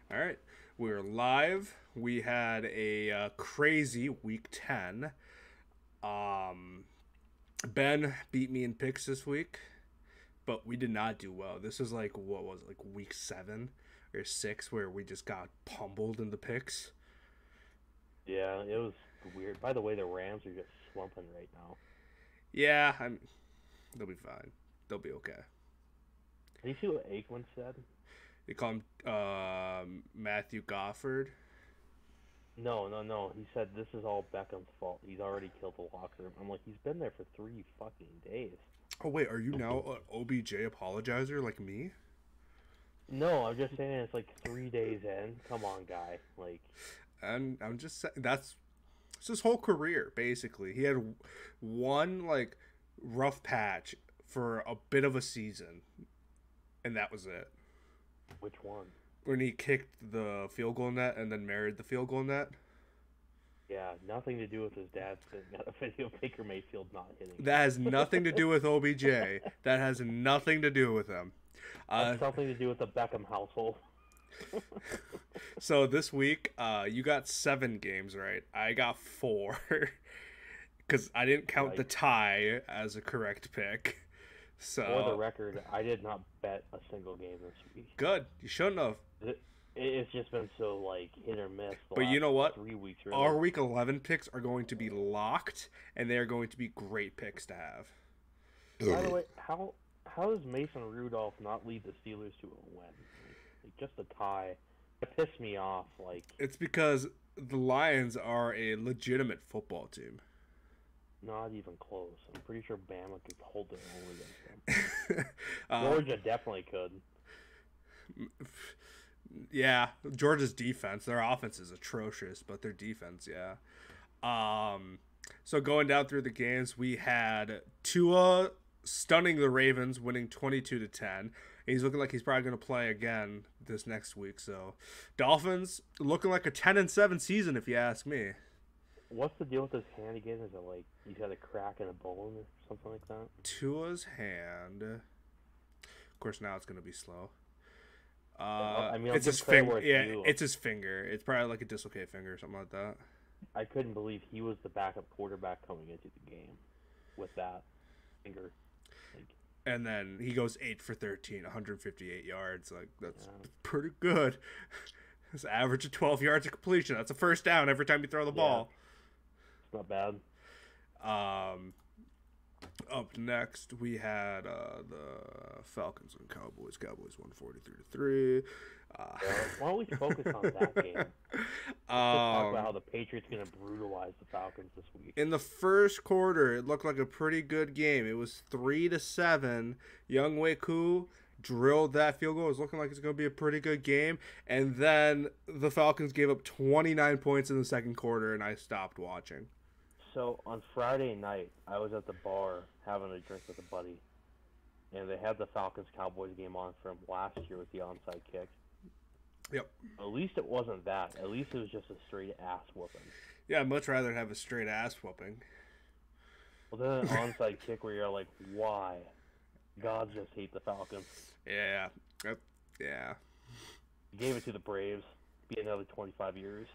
All right, we're live. We had a crazy week 10. Um, Ben beat me in picks this week, but we did not do well. This is like, what was it, like week 7 or 6 where we just got pummeled in the picks. Yeah, it was weird. By the way, the Rams are just slumping right now. Yeah, they'll be fine. They'll be okay. Did you see what Aikman said? They call him Matthew Gofford. No, no, no. He said this is all Beckham's fault. He's already killed the locker room. I'm like, he's been there for 3 fucking days. Oh, wait, are you now an OBJ apologizer like me? No, I'm just saying it's like 3 days in. Come on, guy. Like, And I'm just saying it's his whole career basically. He had one like rough patch for a bit of a season, and that was it. which one? When he kicked the field goal net and then married the field goal net. Yeah, nothing to do with his dad sitting at a video of Baker Mayfield not hitting it. That has nothing to do with OBJ. That has nothing to do with him. That's Uh, something to do with the Beckham household. so this week, you got 7 games right. I got 4 because I didn't count the Like, tie as a correct pick. for the So record, I did not bet a single game this week. good. You shouldn't have. It's just been so like hit or miss the But you last know what? 3 weeks, Our really. week 11 picks are going to be locked, and they are going to be great picks to have. By the way, how does Mason Rudolph not lead the Steelers to a win? Like just a tie. It pissed me off. Like It's because the Lions are a legitimate football team. not even close. I'm pretty sure Bama could hold their own against them. uh, Georgia definitely could. yeah, Georgia's defense, their offense is atrocious, but their defense, yeah. So going down through the games, we had Tua stunning the Ravens, winning 22-10. He's looking like he's probably going to play again this next week. So, Dolphins looking like a 10-7 season, if you ask me. What's the deal with his hand again? Is it like he's got a crack in a bone or something like that? Tua's hand. Of course, now it's going to be slow. I mean, I'll It's give his credit finger. where it's Yeah, due. it's his finger. It's probably like a dislocated finger or something like that. I couldn't believe he was the backup quarterback coming into the game with that finger. Like, And then he goes 8 for 13, 158 yards. Like that's yeah, pretty good. His average of 12 yards of completion. That's a first down every time you throw the yeah, ball. it's not bad. Um, Up next, we had the Falcons and Cowboys. Cowboys won 43-3. Yeah, why don't we focus on that game? Let's just talk about how the Patriots gonna brutalize the Falcons this week. In the first quarter, it looked like a pretty good game. It was 3-7. Young Wei Koo drilled that field goal. It was looking like it's going to be a pretty good game. And then the Falcons gave up 29 points in the second quarter, and I stopped watching. So on Friday night, I was at the bar having a drink with a buddy, and they had the Falcons Cowboys game on from last year with the onside kick. Yep. At least it wasn't that. At least it was just a straight ass whooping. Yeah, I'd much rather have a straight ass whooping. Well, then an onside kick where you're like, why? God just hate the Falcons. Yeah. Yep. Yeah. You gave it to the Braves. Be another 25 years.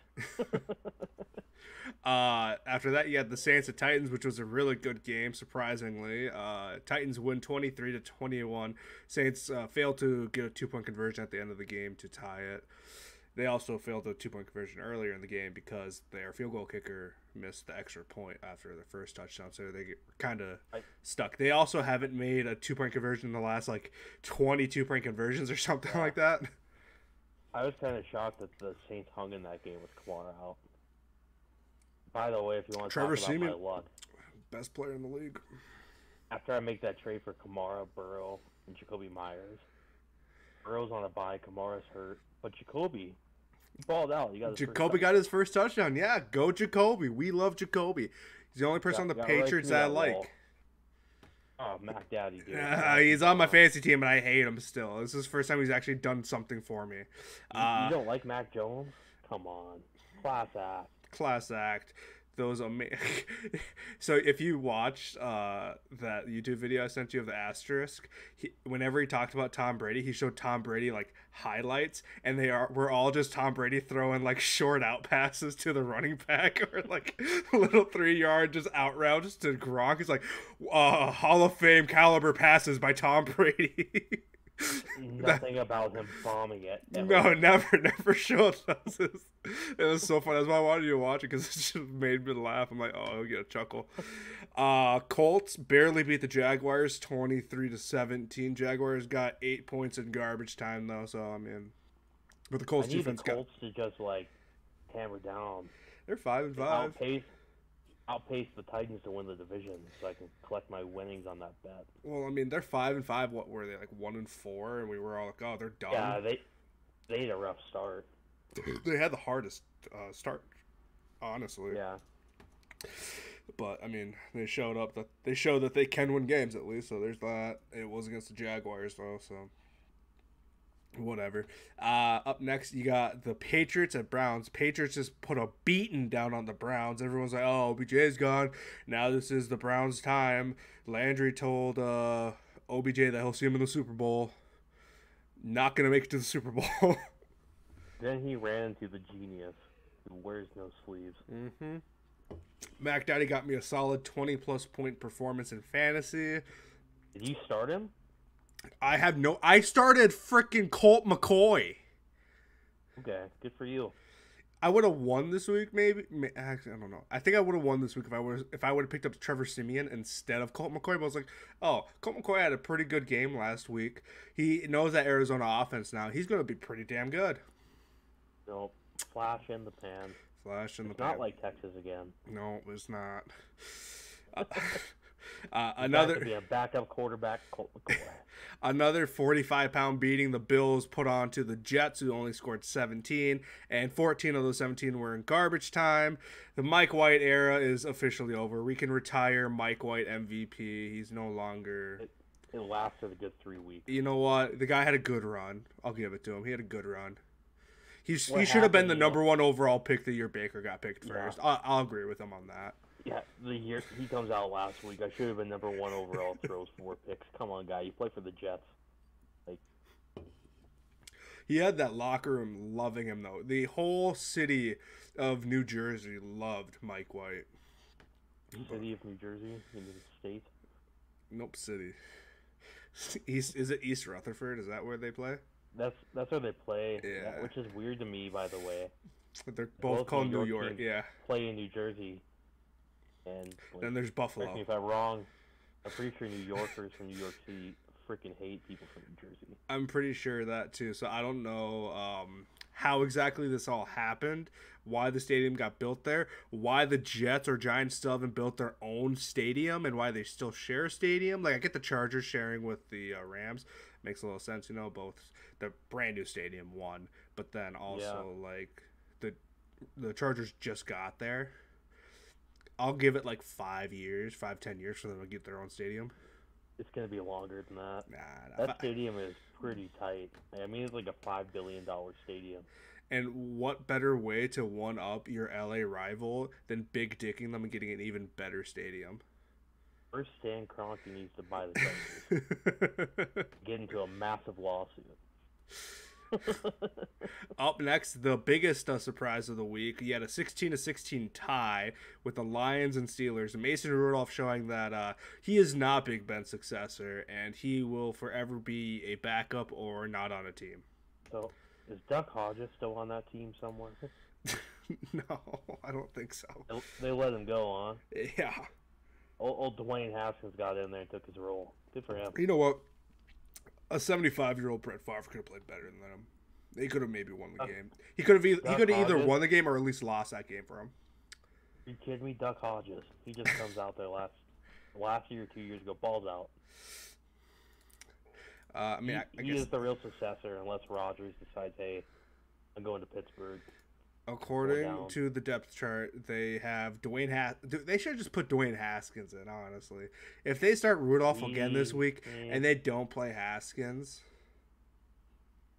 After that, you had the Saints and Titans, which was a really good game, surprisingly. Titans win 23-21. Saints failed to get a 2-point conversion at the end of the game to tie it. They also failed a 2-point conversion earlier in the game because their field goal kicker missed the extra point after their first touchdown, so they get kind of I, stuck. They also haven't made a 2-point conversion in the last like 22-point conversions or something yeah. like that. I was kind of shocked that the Saints hung in that game with Kamara out. By the way, if you want to Trevor talk about my Seaman, luck, best player in the league. after I make that trade for Kamara, Burrow, and Jacoby Myers, Burrow's on a bye, Kamara's hurt, but Jacoby, he balled out. He got his first Jacoby got his first touchdown. Yeah, go Jacoby. We love Jacoby. He's the only person on the got right Patriots through that I that like. wall. Oh, Mac Daddy, dude. He's on my fantasy team, and I hate him still. This is the first time he's actually done something for me. You don't like Mac Jones? Come on. Class act. Class act. those amazing. So if you watched that YouTube video I sent you of the asterisk, whenever he talked about Tom Brady, he showed Tom Brady like highlights, and we're all just Tom Brady throwing like short out passes to the running back or like little 3 yard just out routes to Gronk. He's like, Hall of Fame caliber passes by Tom Brady. Nothing about him bombing it. No, never showed us. It was so fun. That's why I wanted you to watch it, because it just made me laugh. I'm like, oh, I'll get a chuckle. Colts barely beat the Jaguars 23-17. Jaguars got 8 points in garbage time though, so I mean, but the Colts defense the Colts to just like hammer down. They're 5-5. Outpace the Titans to win the division, so I can collect my winnings on that bet. Well, I mean, they're 5-5. What were they, like 1-4? And we were all like, oh, they're done. Yeah, they had a rough start. They had the hardest start, honestly. Yeah. But I mean, they showed that they can win games at least. So there's that. It was against the Jaguars though, so whatever. Up next, you got the Patriots at Browns. Patriots just put a beating down on the Browns. Everyone's like, oh, OBJ's gone. Now this is the Browns' time. Landry told OBJ that he'll see him in the Super Bowl. Not going to make it to the Super Bowl. Then he ran into the genius who wears no sleeves. Mm-hmm. Mac Daddy got me a solid 20-plus point performance in fantasy. Did you start him? I started freaking Colt McCoy. Okay, good for you. I would have won this week, maybe. Actually, I don't know. I think I would have won this week if I would have picked up Trevor Siemian instead of Colt McCoy. But I was like, oh, Colt McCoy had a pretty good game last week. He knows that Arizona offense now. He's going to be pretty damn good. Nope. Flash in the pan. Flash in the pan. Not like Texas again. No, it's not. Another to be a backup quarterback, Colt McCoy. Another 45-pound beating the Bills put on to the Jets, who only scored 17, and 14 of those 17 were in garbage time. The Mike White era is officially over. We can retire Mike White MVP. He's no longer... It lasted a good 3 weeks. You know what? The guy had a good run. I'll give it to him. He had a good run. He should have been the number one overall pick the year Baker got picked first. Yeah. I'll agree with him on that. Yeah, the year he comes out last week, I should have been number one overall. Throws 4 picks. Come on, guy, you play for the Jets. Like, he had that locker room loving him though. The whole city of New Jersey loved Mike White. City of New Jersey, in the state. Nope, city. Is it East Rutherford? Is that where they play? That's where they play. Yeah, which is weird to me, by the way. They're both called New York. Yeah, play in New Jersey. And then there's Buffalo. Correct me if I'm wrong. I'm pretty sure New Yorkers from New York City freaking hate people from New Jersey. I'm pretty sure that too. So I don't know how exactly this all happened, why the stadium got built there, why the Jets or Giants still haven't built their own stadium, and why they still share a stadium. Like, I get the Chargers sharing with the Rams. Makes a little sense, you know, both the brand new stadium, one, but then also like the Chargers just got there. I'll give it like 10 years for them to get their own stadium. It's going to be longer than that. Nah, that stadium is pretty tight. I mean, it's like a $5 billion stadium. And what better way to one-up your LA rival than big dicking them and getting an even better stadium? First, Stan Kroenke needs to buy the Chargers. Get into a massive lawsuit. Up next, the biggest surprise of the week. You had a 16-16 tie with the Lions and Steelers. Mason Rudolph showing that he is not Big Ben's successor, and he will forever be a backup or not on a team. So, is Duck Hodges still on that team somewhere? No, I don't think so. They let him go, huh? Yeah. Old Dwayne Haskins got in there and took his role. Good for him. You know what? A 75-year-old Brett Favre could have played better than him. He could have maybe won the game. He could have either won the game or at least lost that game for him. You kidding me? Duck Hodges. He just comes out there last year, 2 years ago, balls out. I mean, I guess he is the real successor unless Rodgers decides, hey, I'm going to Pittsburgh. According to the depth chart, they have they should just put Dwayne Haskins in, honestly. If they start Rudolph again this week and they don't play Haskins,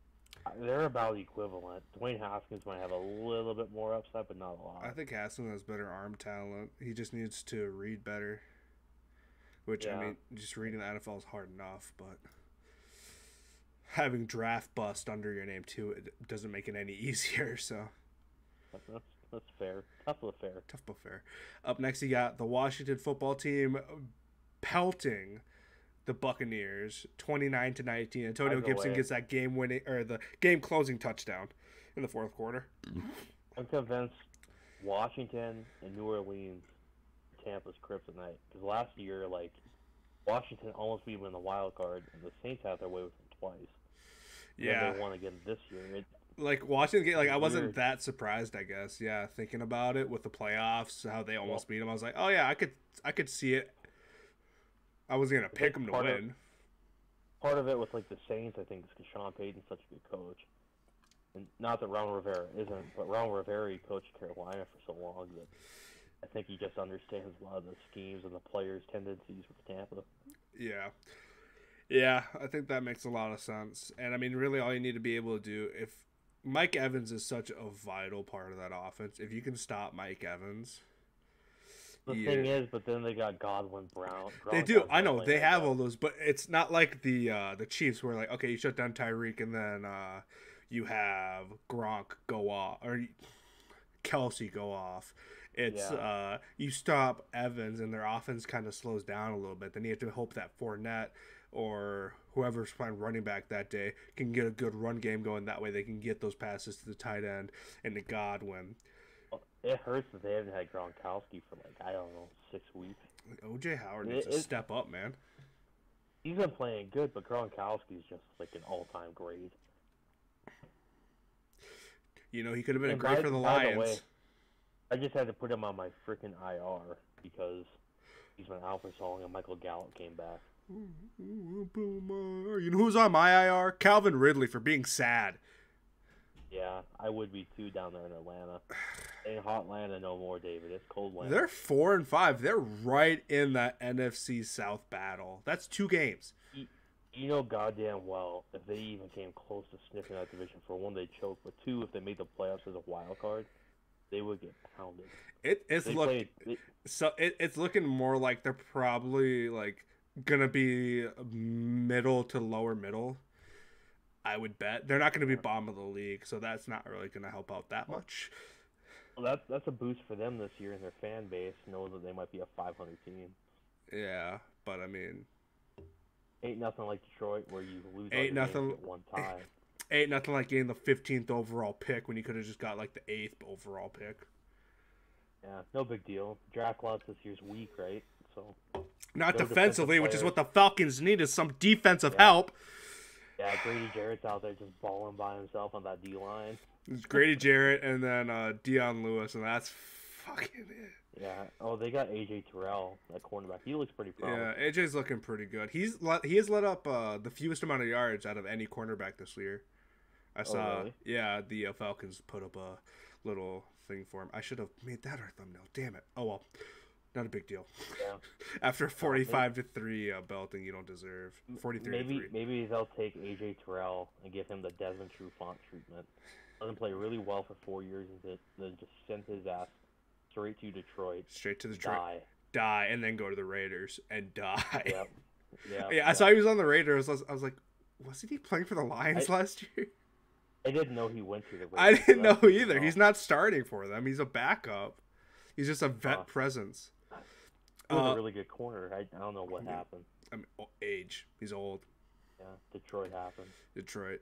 They're about equivalent. Dwayne Haskins might have a little bit more upside, but not a lot. I think Haskins has better arm talent. He just needs to read better. Which, I Yeah. mean, just reading the NFL is hard enough, but having draft bust under your name, too, it doesn't make it any easier, so. That's fair. Tough but fair. Tough but fair. Up next, you got the Washington football team pelting the Buccaneers 29-19. Antonio Either Gibson way. gets that game winning or the game closing touchdown in the fourth quarter. I'm convinced Washington and New Orleans, Tampa's kryptonite. Because last year, like, Washington almost beat them in the wild card, and the Saints had their way with them twice. And then Yeah. they won again this year. Like watching the game, like I wasn't Weird. that surprised, I guess. Yeah, thinking about it with the playoffs, how they almost beat them, I was like, oh yeah, I could see it. I wasn't gonna pick them to part of- win. Part of it with like the Saints, I think, is because Sean Payton's such a good coach. And not that Ron Rivera isn't, but Ron Rivera coached Carolina for so long that I think he just understands a lot of the schemes and the players' tendencies with Tampa. Yeah. Yeah, I think that makes a lot of sense. And I mean, really, all you need to be able to do, if Mike Evans is such a vital part of that offense, if you can stop Mike Evans. The Yeah. thing is, but then they got Godwin, Brown. They Gronkowski do. I know playing they like have that. all those, but it's not like the Chiefs where like, okay, you shut down Tyreek and then you have Gronk go off or Kelsey go off. It's you stop Evans and their offense kind of slows down a little bit. Then you have to hope that Fournette or whoever's playing running back that day can get a good run game going. That way they can get those passes to the tight end and to Godwin. It hurts that they haven't had Gronkowski for like, I don't know, 6 weeks. Like, OJ Howard needs to step up, man. He's been playing good, but Gronkowski's just like an all-time great. You know, he could have been And great for the Lions. way, I just had to put him on my freaking IR because he's been out for so long, and Michael Gallup came back. You know who's on my IR? Calvin Ridley for being sad. Yeah, I would be too down there in Atlanta. Ain't hot Atlanta no more, David. It's cold Atlanta. They're 4-5. They're right in that NFC South battle. That's 2 games. You know goddamn well if they even came close to sniffing that division, for one, they'd choke, but two, if they made the playoffs as a wild card, they would get pounded. It's looking more like they're probably like gonna be middle to lower middle. I would bet they're not gonna be bottom of the league, so that's not really gonna help out that much. Well, that's a boost for them this year in their fan base, knowing that they might be a 500 team. Yeah, but I mean, Ain't nothing like Detroit where you lose all Ain't your games nothing- at one time. ain't nothing like getting the 15th overall pick when you could have just got like the 8th overall pick. Yeah, no big deal. Draft class this year's weak, right? So Not No defensively, defensive which is players. what the Falcons need, is some defensive Yeah. help. yeah, Grady Jarrett's out there just balling by himself on that D line. It's Grady Jarrett and then Deion Lewis, and that's fucking it. Yeah. Oh, they got AJ Terrell, that cornerback. He looks pretty Yeah, promising. AJ's looking pretty good. He has let up the fewest amount of yards out of any cornerback this year. I saw. really? Yeah, the Falcons put up a little thing for him. I should have made that our thumbnail. Damn it. Oh well, not a big deal. Yeah. After 45-3 belting, you don't deserve 43-3. Maybe they'll take AJ Terrell and give him the Desmond Trufant treatment. Let him play really well for 4 years and then just send his ass straight to Detroit. Straight to the Die. and then go to the Raiders and die. Yep. Yeah. Yeah, I saw he was on the Raiders. I was like, wasn't he playing for the Lions last year? I didn't know he went to the Raiders. I didn't know so that's either. good He's not starting for them. He's a backup. He's just a vet Huh. presence. He was a really good corner. I don't know what happened. I mean, age. He's old. Yeah, Detroit happened. Detroit.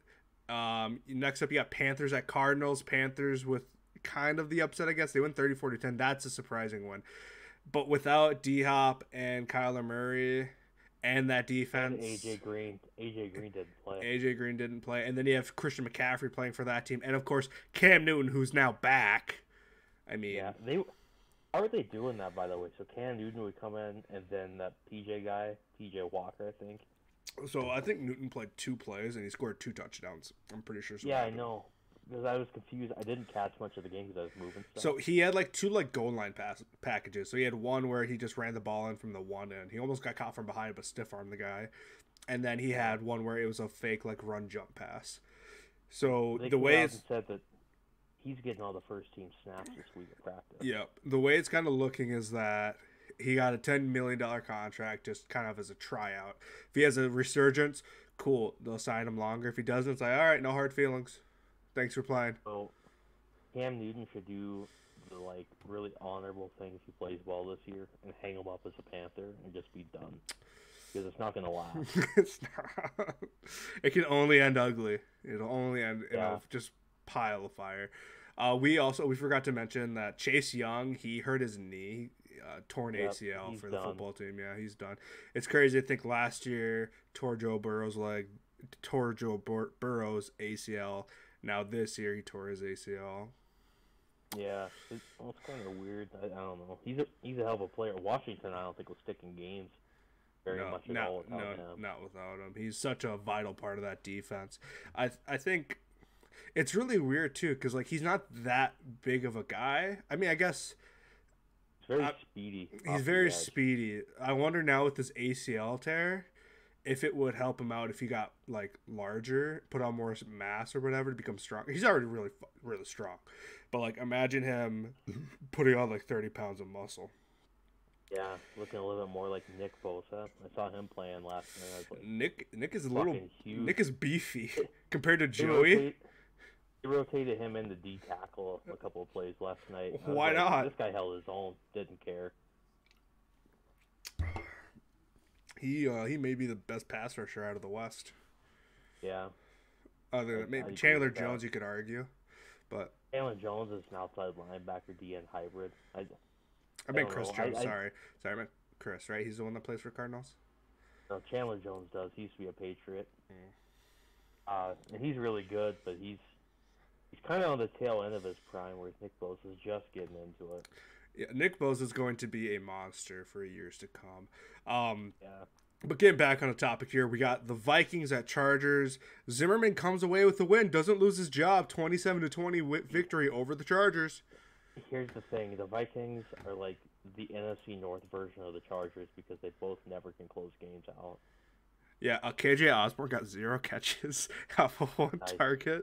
Next up, you got Panthers at Cardinals. Panthers with kind of the upset, I guess. They win 34-10. That's a surprising one. But without D-Hop and Kyler Murray and that defense. And AJ Green didn't play. AJ Green didn't play. And then you have Christian McCaffrey playing for that team. And, of course, Cam Newton, who's now back. I mean, Yeah, how are they doing that, by the way? So Cam Newton would come in, and then that PJ guy, PJ Walker, I think. so I think Newton played 2 plays and he scored 2 touchdowns. I'm pretty sure. Yeah, I know. Because I was confused. I didn't catch much of the game because I was moving stuff. So he had like 2 like goal line packages. So he had one where he just ran the ball in from the one end. He almost got caught from behind, but stiff armed the guy. And then he had one where it was a fake like run jump pass. So They the came way out it's and said that he's getting all the first team snaps this week at practice. yeah, the way it's kind of looking is that he got a $10 million contract just kind of as a tryout. If he has a resurgence, cool, they'll sign him longer. If he doesn't, it's like, all right, no hard feelings. Thanks for playing. So Cam Newton should do the like really honorable thing if he plays well this year and hang him up as a Panther and just be done. Because it's not gonna last. It's not. It can only end ugly. It'll only end just pile of fire. We forgot to mention that Chase Young, he hurt his knee, torn ACL for the football team. Yeah, he's done. It's crazy to think last year tore Joe Burrow's ACL. Now this year he tore his ACL. Yeah, it's kind of weird. I don't know. He's a hell of a player. Washington, I don't think will stick in games very much at all without him. Not without him. He's such a vital part of that defense. I think it's really weird too because like he's not that big of a guy. I mean, I guess he's very speedy. He's very speedy. I wonder now with this ACL tear if it would help him out if he got like larger, put on more mass or whatever to become strong. He's already really strong, but like imagine him putting on like 30 pounds of muscle. Yeah, looking a little bit more like Nick Bosa. I saw him playing last night. I was like, Nick is a little huge. Nick is beefy compared to Joey. He rotated him into D tackle a couple of plays last night. Why not? This guy held his own. Didn't care. He may be the best pass rusher out of the West. Yeah. Other than maybe Chandler Jones, you could argue, but Chandler Jones is an outside linebacker DN hybrid. I meant Chris Jones. Sorry, I meant Chris. Right? He's the one that plays for Cardinals. No, Chandler Jones does. He used to be a Patriot. And he's really good, but he's kind of on the tail end of his prime, where Nick Bosa is just getting into it. Yeah, Nick Bosa is going to be a monster for years to come. Yeah. But getting back on the topic here, we got the Vikings at Chargers. Zimmerman comes away with the win, doesn't lose his job, 27-20 victory over the Chargers. Here's the thing: the Vikings are like the NFC North version of the Chargers because they both never can close games out. Yeah, KJ Osborne got 0 catches off of 1 target.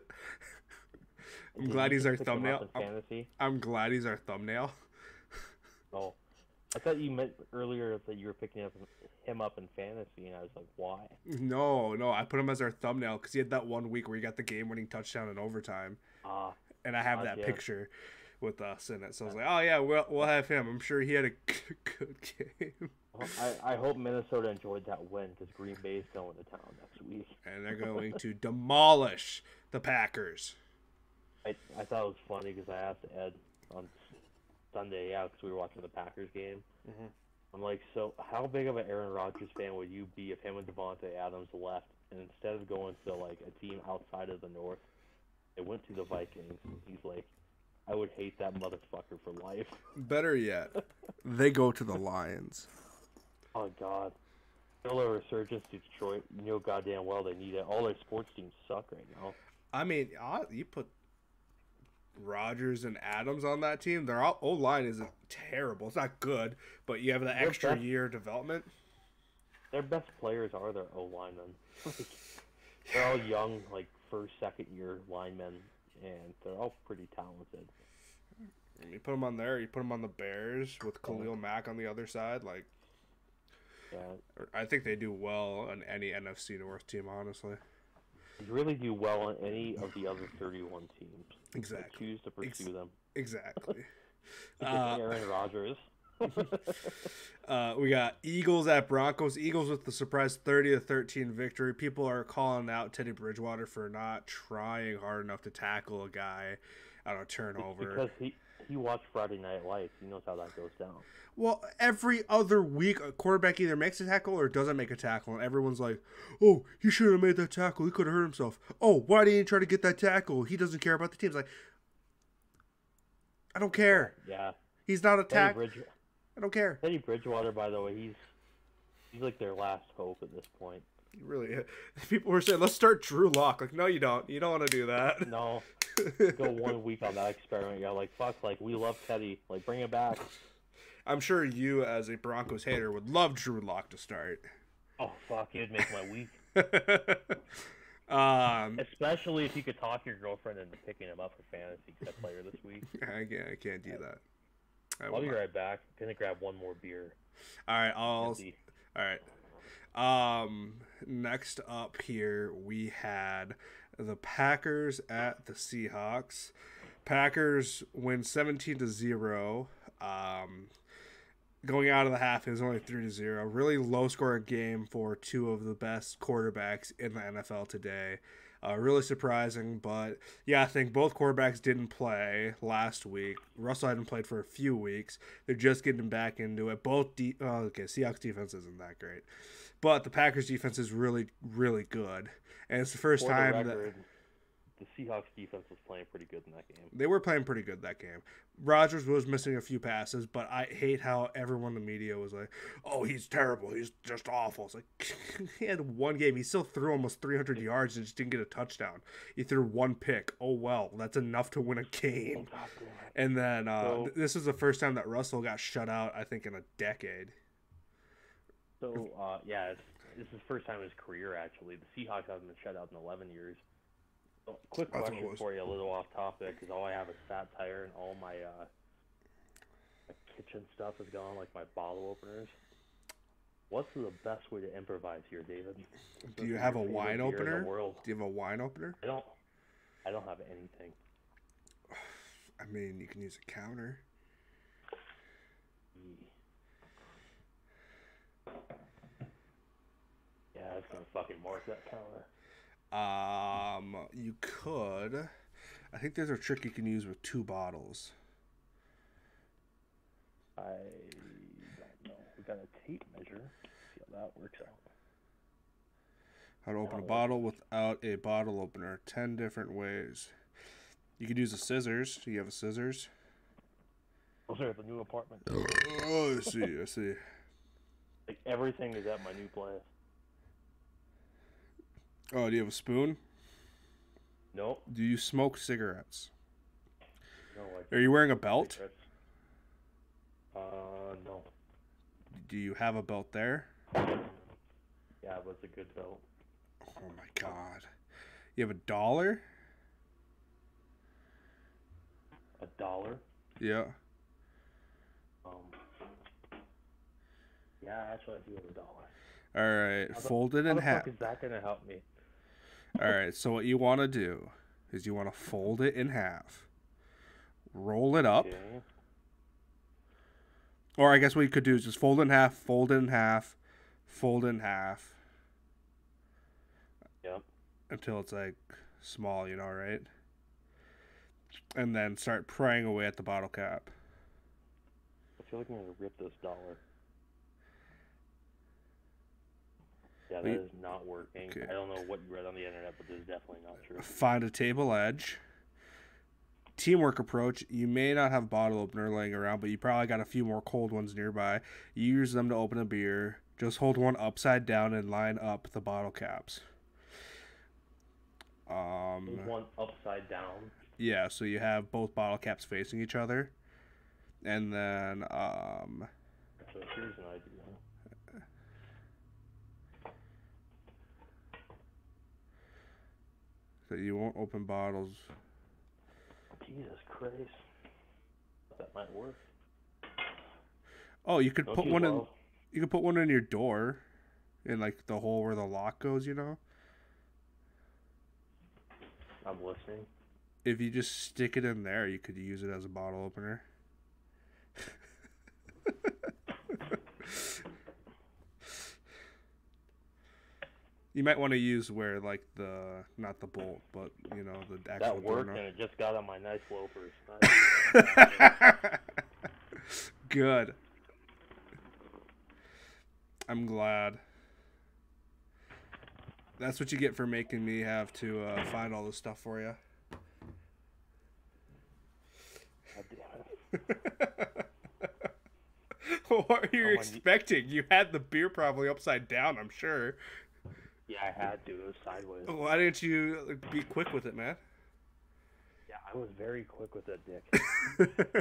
I'm glad he's our thumbnail. I'm glad he's our thumbnail. Oh, I thought you meant earlier that you were picking him up in fantasy, and I was like, why? No, I put him as our thumbnail because he had that 1 week where he got the game-winning touchdown in overtime. And I have that picture with us in it, so I was like, oh yeah, we'll have him. I'm sure he had a good game. Well, I hope Minnesota enjoyed that win because Green Bay is going to town next week. And they're going to demolish the Packers. I thought it was funny because I asked Ed on Sunday, because we were watching the Packers game. Mm-hmm. I'm like, so how big of an Aaron Rodgers fan would you be if him and Devontae Adams left, and instead of going to like a team outside of the North, they went to the Vikings? He's like, I would hate that motherfucker for life. Better yet, they go to the Lions. Oh God, still a resurgence to Detroit. You know goddamn well they need it. All their sports teams suck right now. I mean, you put Rodgers and Adams on that team, their O-line isn't terrible. It's not good, but you have the extra year development. Their best players are their O-linemen. They're all young, like first, second year linemen, and they're all pretty talented. You put them on there. You put them on the Bears with Khalil Mack on the other side. Like, yeah, I think they do well on any NFC North team, honestly. They really do well on any of the other 31 teams. Exactly. They choose to pursue them. Exactly. Aaron Rodgers. We got Eagles at Broncos. Eagles with the surprise 30-13 victory. People are calling out Teddy Bridgewater for not trying hard enough to tackle a guy on a turnover. Because he watched Friday Night Lights. He knows how that goes down. Well, every other week, a quarterback either makes a tackle or doesn't make a tackle, and everyone's like, oh, he shouldn't have made that tackle. He could have hurt himself. Oh, why didn't he try to get that tackle? He doesn't care about the team. It's like, I don't care. Yeah. He's not a tackle. I don't care. Teddy Bridgewater, by the way, he's like their last hope at this point. Really, people were saying, let's start Drew Lock. Like, no, you don't. You don't want to do that. No. Go 1 week on that experiment. You're like, fuck, like, we love Teddy. Like, bring him back. I'm sure you, as a Broncos hater, would love Drew Lock to start. Oh, fuck, it'd make my week. Especially if you could talk your girlfriend into picking him up for fantasy player this week. I can't do that. I'll be right back. I'm gonna grab one more beer. All right, all right. Next up here we had the Packers at the Seahawks. Packers win 17-0. Going out of the half, it was only 3-0. Really low scoring game for two of the best quarterbacks in the NFL today. Really surprising, but yeah, I think both quarterbacks didn't play last week. Russell hadn't played for a few weeks. They're just getting back into it. Seahawks defense isn't that great, but the Packers defense is really, really good, and it's the first time that the Seahawks defense was playing pretty good in that game. They were playing pretty good that game. Rodgers was missing a few passes, but I hate how everyone in the media was like, "Oh, he's terrible. He's just awful." It's like he had one game. He still threw almost 300 yards and just didn't get a touchdown. He threw one pick. Oh well, that's enough to win a game. And then this is the first time that Russell got shut out, I think, in a decade. So this is the first time in his career actually. The Seahawks haven't been shut out in 11 years. Quick question for you, a little off topic, because all I have is fat tire and all my kitchen stuff is gone, like my bottle openers. What's the best way to improvise here, David? Do you have a wine opener? Do you have a wine opener? I don't have anything. I mean, you can use a counter. Yeah, it's gonna fucking mark that counter. You could. I think there's a trick you can use with two bottles. I don't know. We got a tape measure. See how that works out. How to open a bottle without a bottle opener. 10 different ways. You could use a scissors. Do you have a scissors? Those are at the new apartment. Oh, I see. Like everything is at my new place. Oh, do you have a spoon? Nope. Do you smoke cigarettes? No. Are you wearing a belt? Cigarettes. No. Do you have a belt there? Yeah, but it's a good belt. Oh my god. You have $1? $1? Yeah. Yeah, actually I do have $1. Alright, fold it in half. How the fuck is that gonna help me? Alright, so what you want to do is you want to fold it in half. Roll it up. Okay. Or I guess what you could do is just fold it in half, fold it in half, fold it in half. Yep. Until it's like small, right? And then start prying away at the bottle cap. I feel like I'm gonna rip this dollar. Yeah, that is not working. Okay. I don't know what you read on the internet, but this is definitely not true. Find a table edge. Teamwork approach. You may not have a bottle opener laying around, but you probably got a few more cold ones nearby. You use them to open a beer. Just hold one upside down and line up the bottle caps. One upside down? Yeah, so you have both bottle caps facing each other. And then, So here's an idea. That you won't open bottles. Jesus Christ. That might work. Oh, you could put one in. You could put one in your door, in like the hole where the lock goes. I'm listening. If you just stick it in there, you could use it as a bottle opener. You might want to use where like not the bolt, but the actual. That worked, and it just got on my nice loafers. Good. I'm glad. That's what you get for making me have to find all this stuff for you. God damn it. What are you expecting? You had the beer probably upside down, I'm sure. Yeah, I had to. It was sideways. Why didn't you be quick with it, man? Yeah, I was very quick with that dick.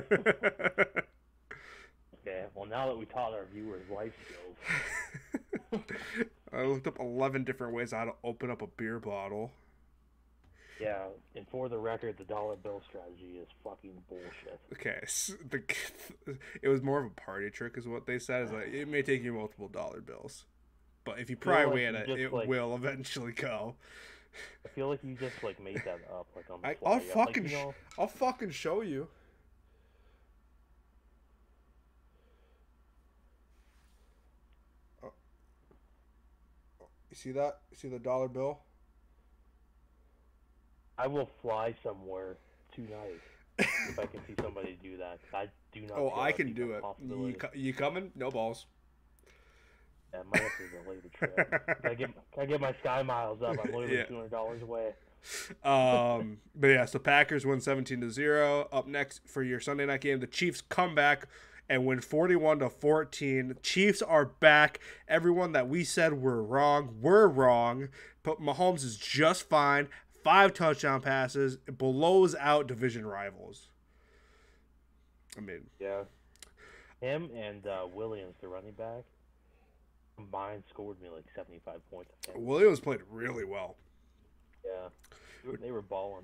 Okay, well, now that we taught our viewers life skills, I looked up 11 different ways how to open up a beer bottle. Yeah, and for the record, the dollar bill strategy is fucking bullshit. Okay, it was more of a party trick, is what they said. Is like it may take you multiple dollar bills, but if you pry like away at you it, just, it like- will eventually go. I feel like you just like made that up like on the fly. I'll Yeah, fucking, like, you know, I'll fucking show you. Oh, you see that? You see the dollar bill? I will fly somewhere tonight if I can see somebody do that. I do not. Oh, feel I that's can even do a it. possibility. You coming? No balls. Yeah, I might have to delay the trip. Can I get my Sky Miles up? I'm literally Yeah. $200 away. But yeah, so Packers win 17-0. Up next for your Sunday night game, the Chiefs come back and win 41-14. Chiefs are back. Everyone that we said were wrong, but Mahomes is just fine. 5 touchdown passes, blows out division rivals. I mean, Yeah. Him and Williams, the running back, combined scored me like 75 points. Williams played really well. Yeah. They were balling.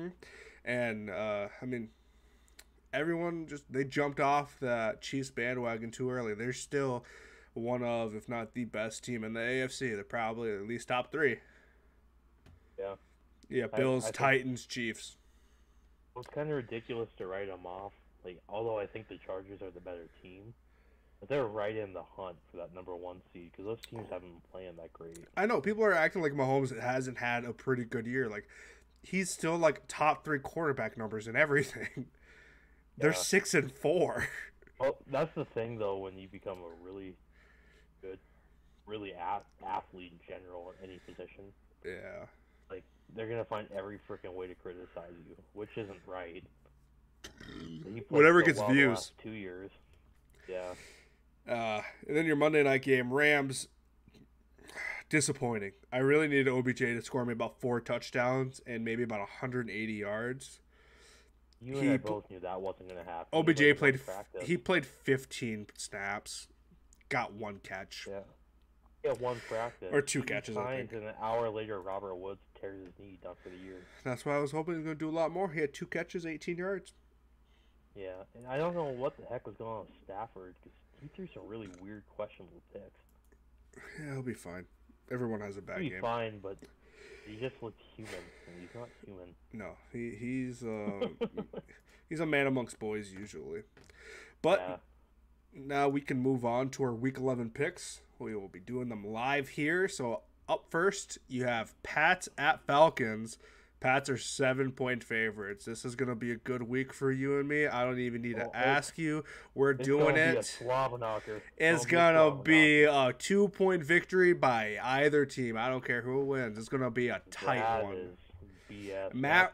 And I mean, everyone they jumped off that Chiefs bandwagon too early. They're still one of, if not the best team in the AFC. They're probably at least top 3. Yeah. Yeah, Bills, I think Titans, Chiefs. it's kind of ridiculous to write them off. Like, although I think the Chargers are the better team, but they're right in the hunt for that number 1 seed because those teams haven't been playing that great. I know people are acting like Mahomes hasn't had a pretty good year. Like, he's still like top 3 quarterback numbers and everything. They're 6-4. Well, that's the thing though. When you become a really good, really athlete in general at any position, Yeah. like they're gonna find every freaking way to criticize you, which isn't right. He played Whatever so gets well the views. last 2 years. Yeah. And then your Monday night game, Rams. Disappointing. I really needed OBJ to score me about 4 touchdowns and maybe about 180 yards. You and I both knew that wasn't gonna happen. OBJ played practice. He played 15 snaps, got 1 catch. Yeah. Yeah, 1 practice. Or 2 catches, I think. And an hour later, Robert Woods tears his knee, done for the year. That's why I was hoping he was going to do a lot more. He had 2 catches, 18 yards. Yeah, and I don't know what the heck was going on with Stafford because he threw some really weird, questionable picks. Yeah, he'll be fine. Everyone has a bad He'll be game. fine, but he just looks human, and he's not human. No, he's he's a man amongst boys usually. But now we can move on to our Week 11 picks. We will be doing them live here. So up first, you have Pats at Falcons. Pats are 7-point favorites. This is going to be a good week for you and me. I don't even need to ask you. We're doing it. It's going to be a 2-point victory by either team. I don't care who wins. It's going to be a tight one. BS. Matt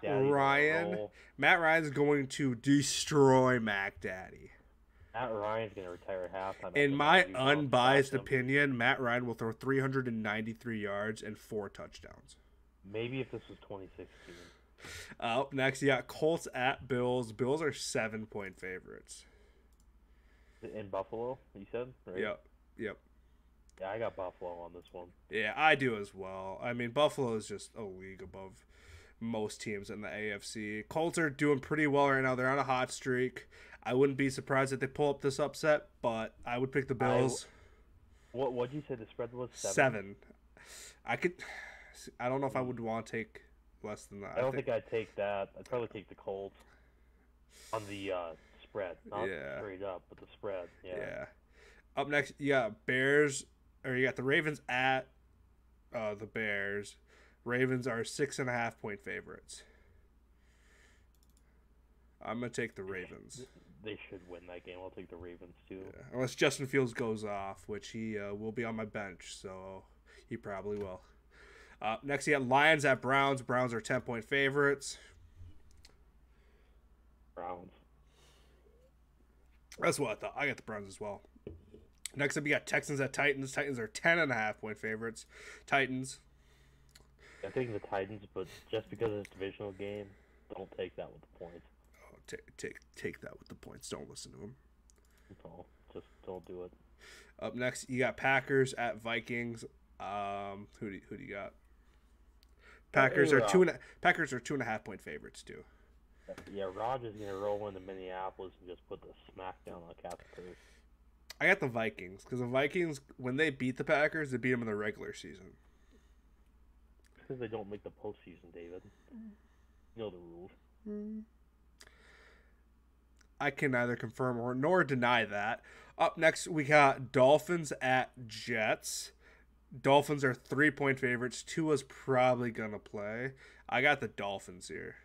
Ryan's going to destroy Mac Daddy. Matt Ryan's going to retire halftime. In my unbiased opinion, Matt Ryan will throw 393 yards and 4 touchdowns. Maybe if this was 2016. Up next, you got Colts at Bills. Bills are 7-point favorites. In Buffalo, you said? Right? Yep. Yeah, I got Buffalo on this one. Yeah, I do as well. I mean, Buffalo is just a league above most teams in the AFC. Colts are doing pretty well right now. They're on a hot streak. I wouldn't be surprised if they pull up this upset, but I would pick the Bills. What'd you say the spread was? 7. I don't know if I would want to take less than that. I don't think I'd take that. I'd probably take the Colts on the spread, not straight up, but the spread. Yeah. Up next, you got you got the Ravens at the Bears. Ravens are 6.5-point favorites. I'm gonna take the Ravens. They should win that game. I'll take the Ravens too. Yeah. Unless Justin Fields goes off, which he will be on my bench, so he probably will. Next, you got Lions at Browns. Browns are 10-point favorites. Browns. That's what I thought. I got the Browns as well. Next up, you got Texans at Titans. Titans are 10.5-point favorites. Titans. I think the Titans, but just because it's a divisional game, don't take that with the points. Oh, take that with the points. Don't listen to him. No, just don't do it. Up next, you got Packers at Vikings. Who do you got? Packers are Packers are 2.5 point favorites too. Yeah, Rodgers gonna roll into Minneapolis and just put the smackdown on Captain Kirk. I got the Vikings because the Vikings, when they beat the Packers, they beat them in the regular season. Because they don't make the postseason, David. You know the rules. I can neither confirm nor deny that. Up next, we got Dolphins at Jets. Dolphins are 3 point favorites. Tua's probably gonna play. I got the Dolphins here.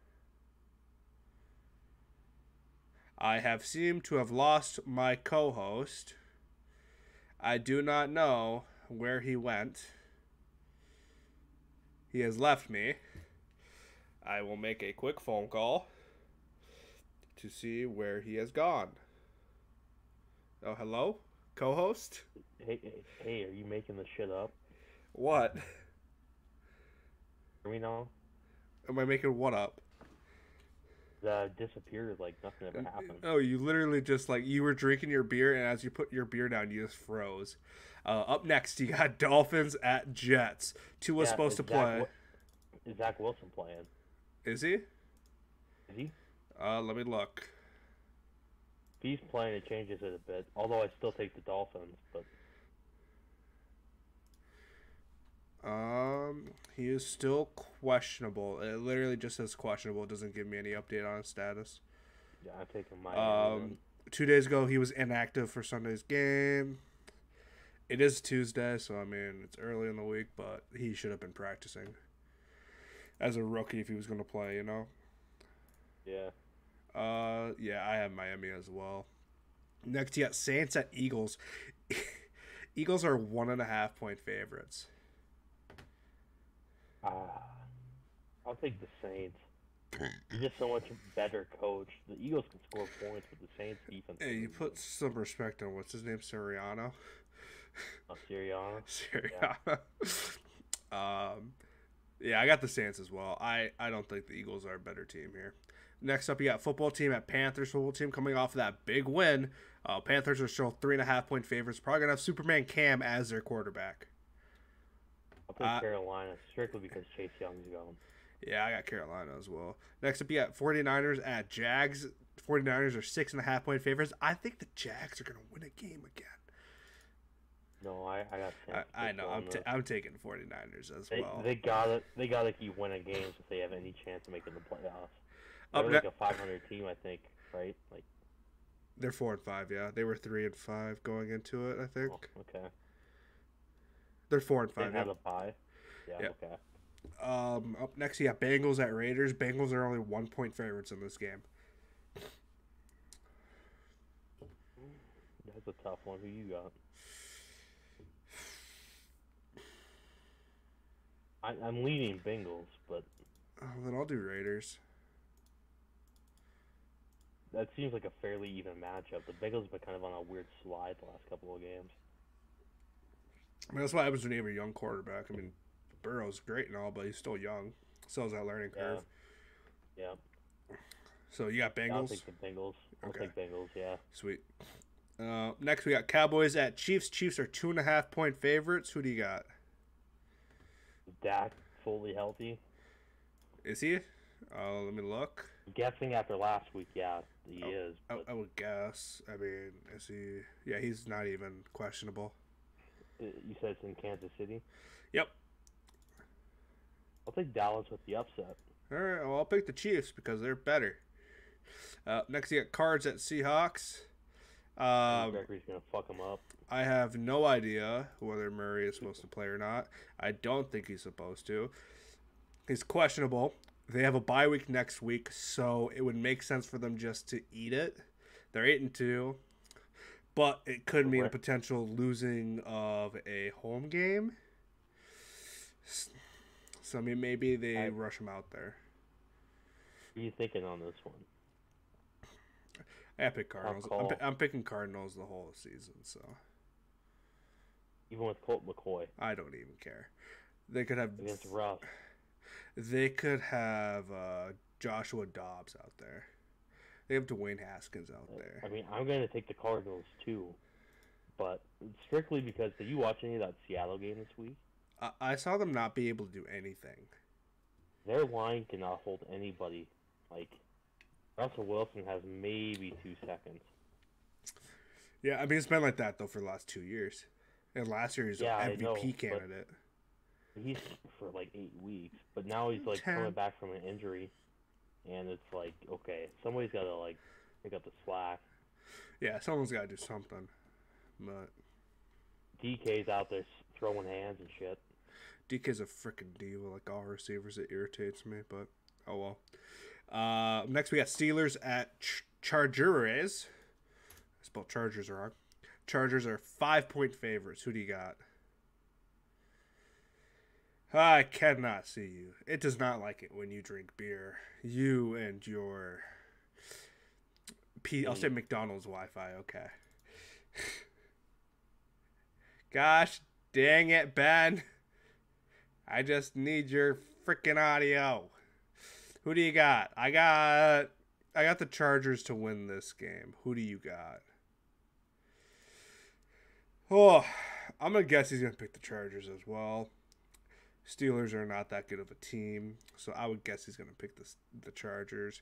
I have seemed to have lost my co-host. I do not know where he went. He has left me. I will make a quick phone call to see where he has gone. Oh, hello? Co-host? Hey, are you making this shit up? What? Hear me now? Am I making what up? Disappeared like nothing ever happened. Oh, you literally just you were drinking your beer, and as you put your beer down, you just froze. Up next, you got Dolphins at Jets. Tua's supposed to play. Is Zach Wilson playing? Is he? Is he? Let me look. If he's playing, it changes it a bit. Although I still take the Dolphins, but he is still questionable. It literally just says questionable. It doesn't give me any update on his status. Yeah, I'm taking my. 2 days ago, he was inactive for Sunday's game. It is Tuesday, so I mean it's early in the week, but he should have been practicing as a rookie if he was going to play. You know. Yeah. Yeah, I have Miami as well. Next, you got Saints at Eagles. Eagles are 1.5 point favorites. I'll take the Saints. He's just so much better coach. The Eagles can score points, but the Saints defense. Hey, you put some respect on what's his name, Sirianno. Sirianno. Sirianno. Yeah, I got the Saints as well. I don't think the Eagles are a better team here. Next up, you got football team at Panthers. Football team coming off of that big win. Panthers are still 3.5 point favorites. Probably gonna have Superman Cam as their quarterback. I'll take Carolina strictly because Chase Young's gone. Yeah, I got Carolina as well. Next up, you got 49ers at Jags. 49ers are 6.5 point favorites. I think the Jags are gonna win a game again. No, I got. I know. I'm taking 49ers as well. They gotta keep winning games if they have any chance of making the playoffs. They're like a 500 team, I think, right? Like they're 4-5. Yeah, they were 3-5 going into it. I think. Oh, okay. They're 4-5. They have a bye. Yeah. Okay. Up next, you got Bengals at Raiders. Bengals are only 1 point favorites in this game. That's a tough one. Who you got? I'm leaning Bengals, but then I'll do Raiders. That seems like a fairly even matchup. The Bengals have been kind of on a weird slide the last couple of games. I mean, that's what happens when you have a young quarterback. I mean, Burrow's great and all, but he's still young. Still has that learning curve. Yeah. So you got Bengals? I'll take the Bengals. I'll take Bengals, yeah. Sweet. Next, we got Cowboys at Chiefs. Chiefs are 2.5 point favorites. Who do you got? Dak fully healthy. Is he? Let me look. I'm guessing after last week, yeah, he is. I would guess. I mean, is he? Yeah, he's not even questionable. You said it's in Kansas City? Yep. I'll take Dallas with the upset. All right, well, I'll pick the Chiefs because they're better. Next, you got Cards at Seahawks. Gregory's going to fuck him up. I have no idea whether Murray is supposed to play or not. I don't think he's supposed to. He's questionable. They have a bye week next week, so it would make sense for them just to eat it. They're 8-2, but it could mean a potential losing of a home game. So, I mean, maybe they rush him out there. What are you thinking on this one? I pick Cardinals. I'm picking Cardinals the whole season, so. Even with Colt McCoy? I don't even care. They could have... Against Russ. They could have Joshua Dobbs out there. They have Dwayne Haskins out there. I mean, I'm going to take the Cardinals, too. but strictly because did you watch any of that Seattle game this week? I saw them not be able to do anything. Their line cannot hold anybody. Like, Russell Wilson has maybe 2 seconds. Yeah, I mean, it's been like that, though, for the last 2 years. And last year, he's Yeah, an I know, MVP candidate. He's for like 8 weeks, but now he's like 10. coming back from an injury, and it's like, okay, somebody's got to like pick up the slack. Yeah, someone's got to do something. But DK's out there throwing hands and shit. DK's a freaking diva, like all receivers. It irritates me, but oh well. Next, we got Steelers at Chargers. I spelled Chargers wrong. Chargers are 5-point favorites. Who do you got? I cannot see you. It does not like it when you drink beer. You and your I'll say McDonald's Wi-Fi. Okay. Gosh dang it, Ben. I just need your freaking audio. Who do you got? I got the Chargers to win this game. Who do you got? Oh, I'm going to guess he's going to pick the Chargers as well. Steelers are not that good of a team, so I would guess he's going to pick the Chargers.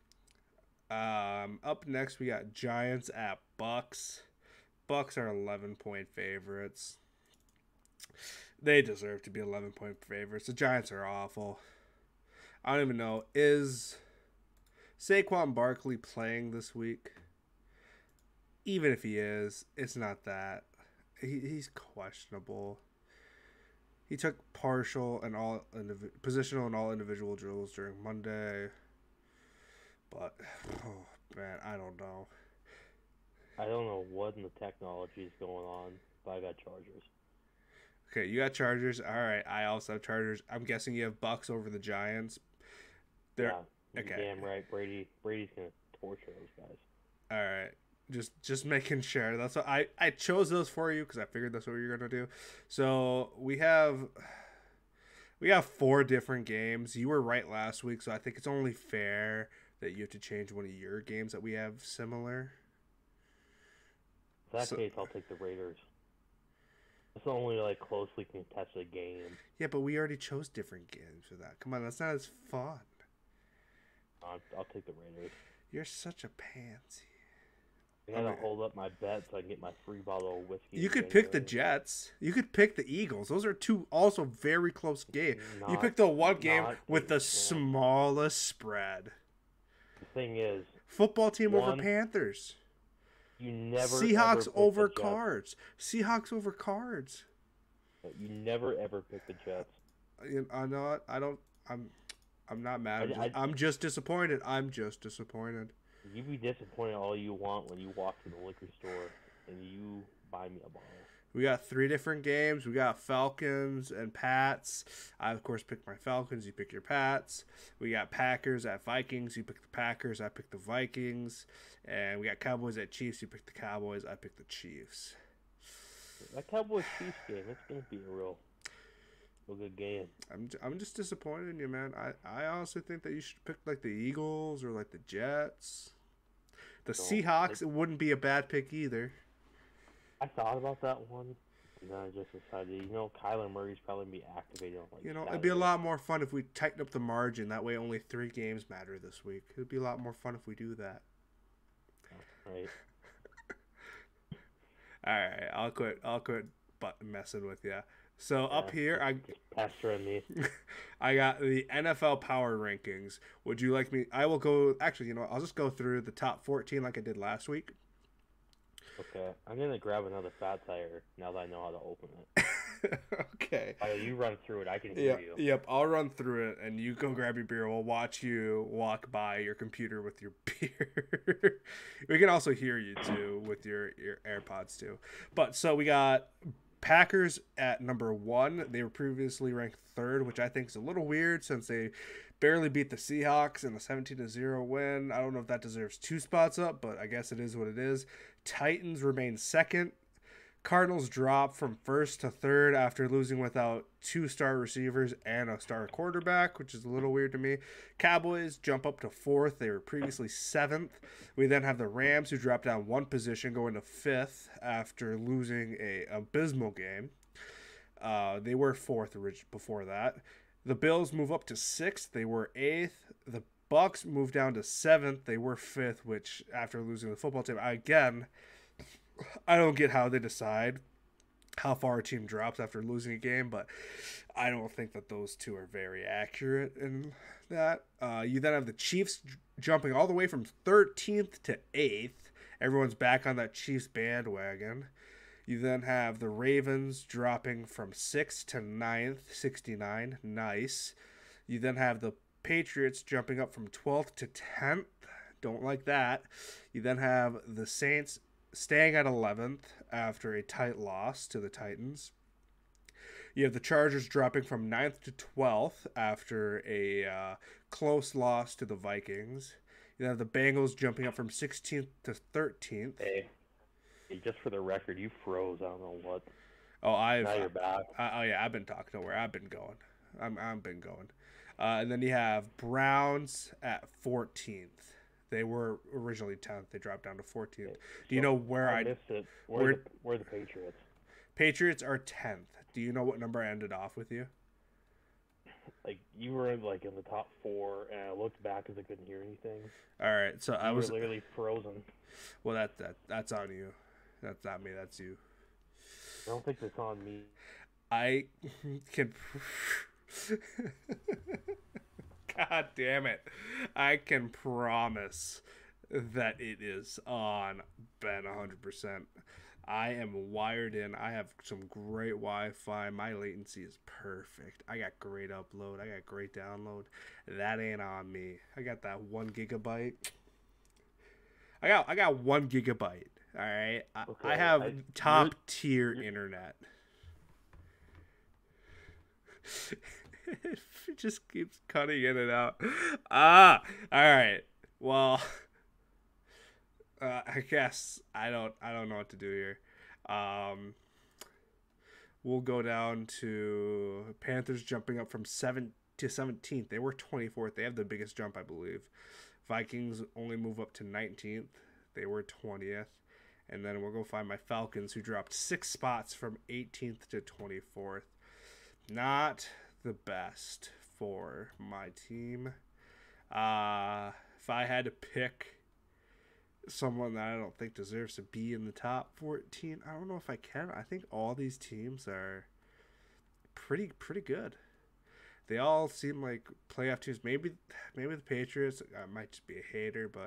Up next, we got Giants at Bucks. Bucks are 11-point favorites. They deserve to be 11-point favorites. The Giants are awful. I don't even know. Is Saquon Barkley playing this week? Even if he is, it's not that. He's questionable. He took partial and positional and all individual drills during Monday. But, oh, man, I don't know. I don't know what in the technology is going on, but I got Chargers. Okay, you got Chargers. All right, I also have Chargers. I'm guessing you have Bucks over the Giants. Yeah, okay. Damn right. Brady's going to torture those guys. All right. Just making sure. That's what I chose those for you because I figured that's what you're gonna do. So we have 4 different games. You were right last week, so I think it's only fair that you have to change one of your games that we have similar. In that case, I'll take the Raiders. It's the only like closely contested game. Yeah, but we already chose different games for that. Come on, that's not as fun. I'll take the Raiders. You're such a pansy. I gotta hold up my bet so I can get my free bottle of whiskey. You could pick the Jets. You could pick the Eagles. Those are 2 also very close games. You picked the one game with the smallest spread. The thing is, football team over Panthers. You never Seahawks over Cards. Seahawks over Cards. You never ever pick the Jets. I know it. I don't. I'm not mad. I'm just disappointed. I'm just disappointed. You be disappointed all you want when you walk to the liquor store and you buy me a bottle. We got 3 different games. We got Falcons and Pats. I, of course, picked my Falcons. You pick your Pats. We got Packers at Vikings. You pick the Packers. I pick the Vikings. And we got Cowboys at Chiefs. You pick the Cowboys. I pick the Chiefs. That Cowboys-Chiefs game, it's going to be a real good game. I'm just disappointed in you, man. I honestly think that you should pick like the Eagles or like the Jets. The Seahawks, it wouldn't be a bad pick either. I thought about that one, and then I just decided, Kyler Murray's probably going to be activated on Saturday. It'd be a lot more fun if we tightened up the margin. That way only 3 games matter this week. It'd be a lot more fun if we do that. Right. All right, I'll quit messing with you. So up here, I got the NFL Power Rankings. Would you like me? I will go. Actually, I'll just go through the top 14 like I did last week. Okay, I'm gonna grab another Fat Tire now that I know how to open it. Okay. You run through it. I can hear you. Yep, I'll run through it, and you go grab your beer. We'll watch you walk by your computer with your beer. We can also hear you too with your AirPods too. But so we got Packers at number 1. They were previously ranked 3rd, which I think is a little weird since they barely beat the Seahawks in a 17-0 win. I don't know if that deserves 2 spots up, but I guess it is what it is. Titans remain 2nd. Cardinals drop from first to third after losing without 2 star receivers and a star quarterback, which is a little weird to me. Cowboys jump up to fourth. They were previously seventh. We then have the Rams, who drop down 1 position, going to fifth after losing a abysmal game. They were fourth before that. The Bills move up to sixth. They were eighth. The Bucks move down to seventh. They were fifth, which after losing the football team, I don't get how they decide how far a team drops after losing a game, but I don't think that those two are very accurate in that. You then have the Chiefs jumping all the way from 13th to 8th. Everyone's back on that Chiefs bandwagon. You then have the Ravens dropping from 6th to 9th, 69. Nice. You then have the Patriots jumping up from 12th to 10th. Don't like that. You then have the Saints staying at 11th after a tight loss to the Titans. You have the Chargers dropping from 9th to 12th after a close loss to the Vikings. You have the Bengals jumping up from 16th to 13th. Hey, just for the record, you froze. I don't know what. Oh, now you're back. I've been talking. Don't worry, I've been going. I've been going. And then you have Browns at 14th. They were originally 10th. They dropped down to 14th. Do you know where I missed it? Where are the Patriots? Patriots are 10th. Do you know what number I ended off with you? Like, you were like in the top 4, and I looked back because I couldn't hear anything. All right, so I was literally frozen. Well, that's on you. That's not me. That's you. I don't think that's on me. I can. God damn it. I can promise that it is on Ben 100%. I am wired in. I have some great Wi-Fi. My latency is perfect. I got great upload. I got great download. That ain't on me. I got that 1 gigabyte. I got 1 gigabyte. All right. Okay, I have top tier internet. It just keeps cutting in and out. All right. Well, I guess I don't know what to do here. We'll go down to Panthers jumping up from 7th to 17th. They were 24th. They have the biggest jump, I believe. Vikings only move up to 19th. They were 20th. And then we'll go find my Falcons, who dropped 6 spots from 18th to 24th. Not the best for my team. If I had to pick someone that I don't think deserves to be in the top 14, I don't know if I can. I think all these teams are pretty good. They all seem like playoff teams. Maybe the Patriots. I might just be a hater, but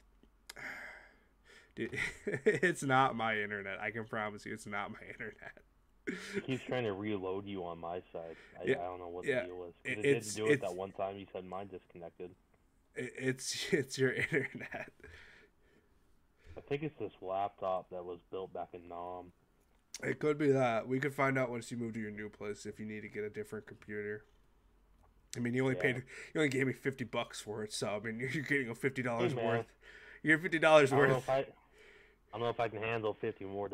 dude, it's not my internet. I can promise you, it's not my internet. It keeps trying to reload you on my side. I don't know what the deal is. It did do it that one time. You said mine disconnected. It's your internet. I think it's this laptop that was built back in Nam. It could be that. We could find out once you move to your new place if you need to get a different computer. I mean, you only gave me $50 for it, so I mean, you're getting a $50 worth. You're $50 worth. I don't know if I can handle $50 more.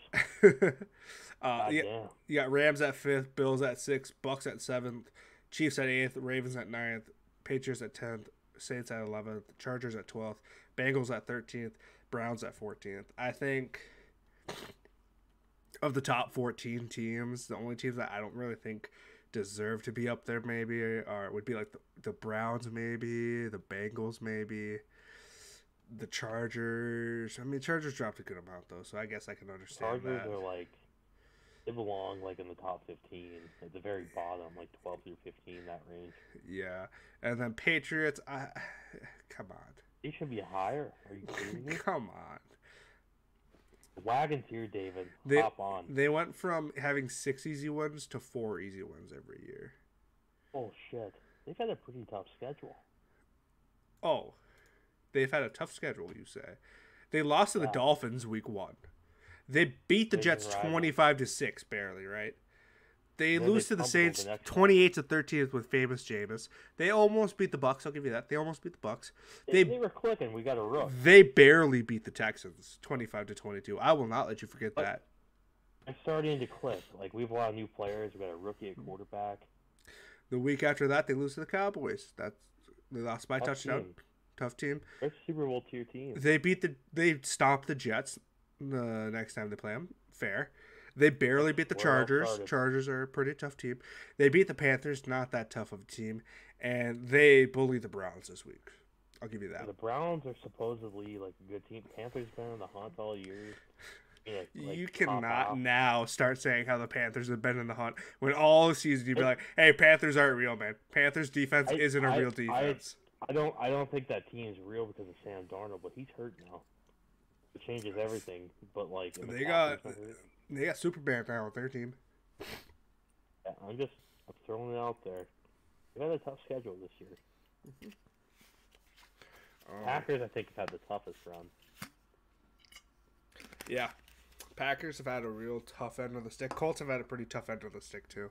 You got Rams at 5th, Bills at 6th, Bucks at 7th, Chiefs at 8th, Ravens at 9th, Patriots at 10th, Saints at 11th, Chargers at 12th, Bengals at 13th, Browns at 14th. I think of the top 14 teams, the only teams that I don't really think deserve to be up there would be like the Browns, maybe the Bengals, maybe the Chargers. I mean, Chargers dropped a good amount though, so I guess I can understand Chargers that. are they belong in the top 15 at the very bottom, 12 through 15, that range. Yeah, and then Patriots. Come on. They should be higher. Are you kidding me? Come on. The wagon's here, David. Hop on. They went from having 6 easy wins to 4 easy wins every year. Oh shit! They've had a pretty tough schedule. Oh, they've had a tough schedule. You say? They lost to the Dolphins week 1. They beat the Jets 25-6 barely, right? They lose to the Saints 28-13 with famous Jameis. They almost beat the Bucks. I'll give you that. They almost beat the Bucks. They were clicking. We got a rook. They barely beat the Texans 25-22. I will not let you forget that. It's starting to click. Like, we have a lot of new players. We got a rookie at quarterback. The week after that, they lose to the Cowboys. They lost by Tough touchdown. team. Tough team. They're Super Bowl tier team. They stomped the Jets the next time they play them. Fair. They barely beat the Where it all Chargers. started. Chargers are a pretty tough team. They beat the Panthers, not that tough of a team, and they bullied the Browns this week. I'll give you that. The Browns are supposedly like a good team. Panthers been in the hunt all year. Yeah, like, You top cannot off. now start saying how the Panthers have been in the hunt when all season you'd be like, "Hey, Panthers aren't real, man. Panthers defense isn't a real defense." I don't think that team's real because of Sam Darnold, but he's hurt now. It changes everything. But like if They McCaffrey's got not hurt, they got Superman now with their team. yeah, I'm throwing it out there. They had a tough schedule this year. Packers, I think, have had the toughest run. Yeah, Packers have had a real tough end of the stick. Colts have had a pretty tough end of the stick too.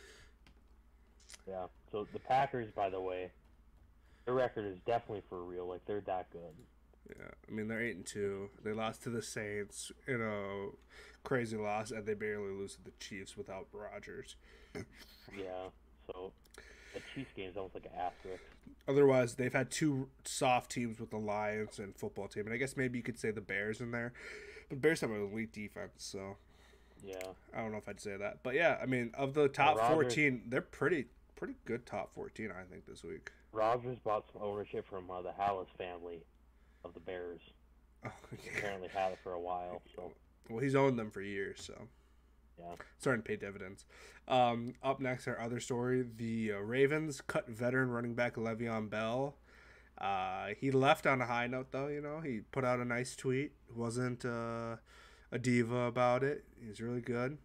Yeah. So the Packers, by the way, their record is definitely for real. Like, they're that good. Yeah, I mean they're 8-2. They lost to the Saints in a crazy loss, and they barely lose to the Chiefs without Rodgers. Yeah. So the Chiefs game is almost like an asterisk. Otherwise, they've had two soft teams with the Lions and football team, and I guess maybe you could say the Bears in there. But Bears have an elite defense, so Yeah. I don't know if I'd say that. But yeah, I mean of the top Rodgers- 14, they're pretty good top 14, I think, this week. Rodgers bought some ownership from the Hallis family of the Bears. Oh, yeah. Apparently had it for a while. So Well, he's owned them for years, so yeah. starting to pay dividends. Up next, our other story: the Ravens cut veteran running back Le'Veon Bell. He left on a high note, though. You know, he put out a nice tweet. Wasn't a diva about it. He's really good.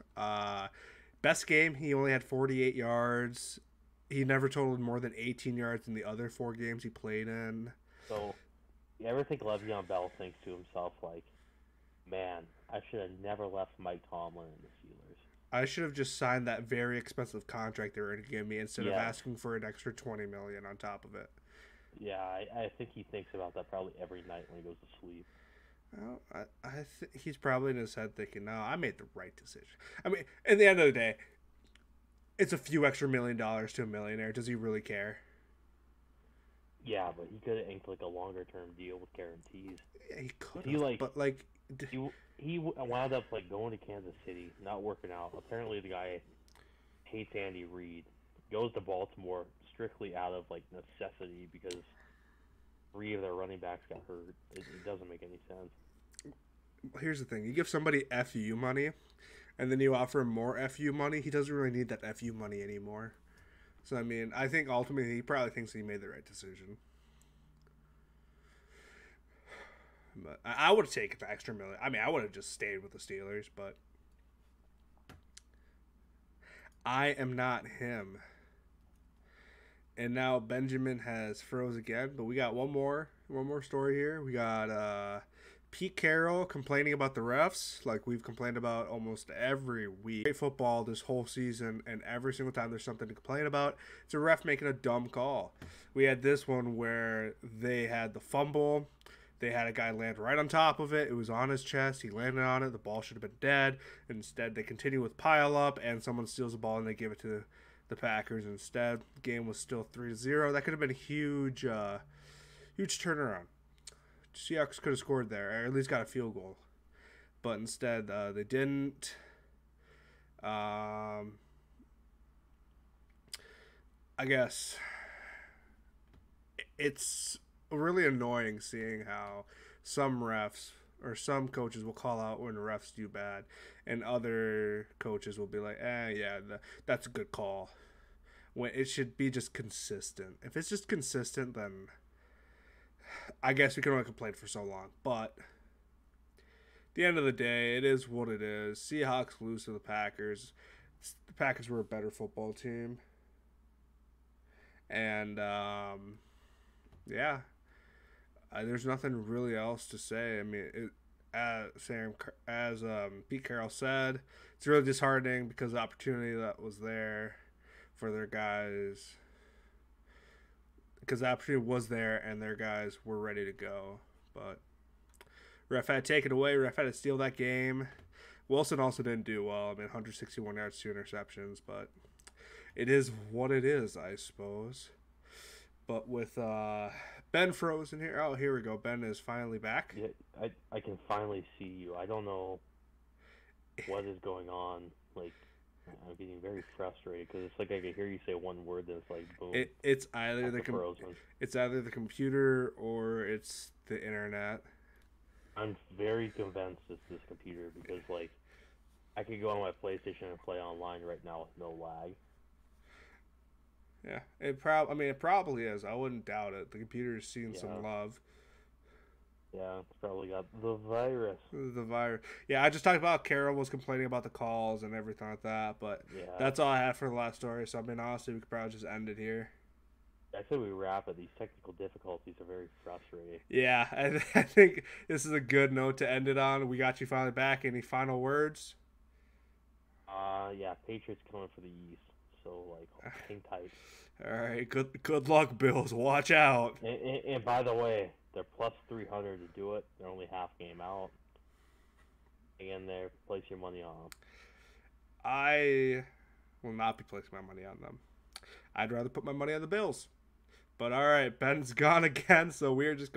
Best game, he only had 48 yards. He never totaled more than 18 yards in the other 4 games he played in. So you ever think Le'Veon Bell thinks to himself like, man, I should have never left Mike Tomlin in the Steelers. I should have just signed that very expensive contract they were going to give me instead of Yeah. asking for an extra $20 million on top of it. Yeah, I think he thinks about that probably every night when he goes to sleep. Well, he's probably in his head thinking, no, I made the right decision. I mean, at the end of the day, it's a few extra $1 million to a millionaire. Does he really care? Yeah, but he could have inked like a longer term deal with guarantees. Yeah, he could He, have, like- but like, He wound up like going to Kansas City, not working out. Apparently, the guy hates Andy Reid. Goes to Baltimore strictly out of like necessity because 3 of their running backs got hurt. It doesn't make any sense. here's the thing: you give somebody FU money, and then you offer him more FU money. He doesn't really need that FU money anymore. So I mean, I think ultimately he probably thinks he made the right decision. But I would have taken the extra million. I mean, I would have just stayed with the Steelers, but I am not him. And now Benjamin has froze again, but we got one more story here. We got Pete Carroll complaining about the refs, like we've complained about almost every week. Great football this whole season, and every single time there's something to complain about, it's a ref making a dumb call. We had this one where they had the fumble. They had a guy land right on top of it. It was on his chest. He landed on it. The ball should have been dead. Instead, they continue with pile up, and someone steals the ball, and they give it to the Packers instead. The game was still 3-0. That could have been a huge turnaround. Seahawks could have scored there, or at least got a field goal. But instead, they didn't. I guess it's really annoying seeing how some refs or some coaches will call out when refs do bad, and other coaches will be like, that's a good call. When it should be just consistent. If it's just consistent, then I guess we can only complain for so long. But at the end of the day, it is what it is. Seahawks lose to the Packers. The Packers were a better football team. And, there's nothing really else to say. I mean, as Pete Carroll said, it's really disheartening because the opportunity that was there for their guys, because the opportunity was there and their guys were ready to go. But ref had to take it away. Ref had to steal that game. Wilson also didn't do well. I mean, 161 yards, 2 interceptions, but it is what it is, I suppose. But with Ben frozen here. Oh, here we go. Ben is finally back. Yeah, I can finally see you. I don't know what is going on. Like, I'm getting very frustrated because it's like I can hear you say one word, then it's like boom. It's either frozen. it's either the computer or it's the internet. I'm very convinced it's this computer because like I could go on my PlayStation and play online right now with no lag. Yeah, it probably is. I wouldn't doubt it. The computer's seen some love. Yeah, it's probably got the virus. The virus. Yeah, I just talked about Carol was complaining about the calls and everything like that, but that's all I have for the last story. So I mean, honestly, we could probably just end it here. I said we wrap it. These technical difficulties are very frustrating. Yeah, I think this is a good note to end it on. We got you finally back. Any final words? Yeah, Patriots coming for the East. So like, hang tight. All right, good luck, Bills. Watch out. And by the way, they're plus 300 to do it. They're only half game out. Again, there, place your money on them. I will not be placing my money on them. I'd rather put my money on the Bills. But all right, Ben's gone again, so we're just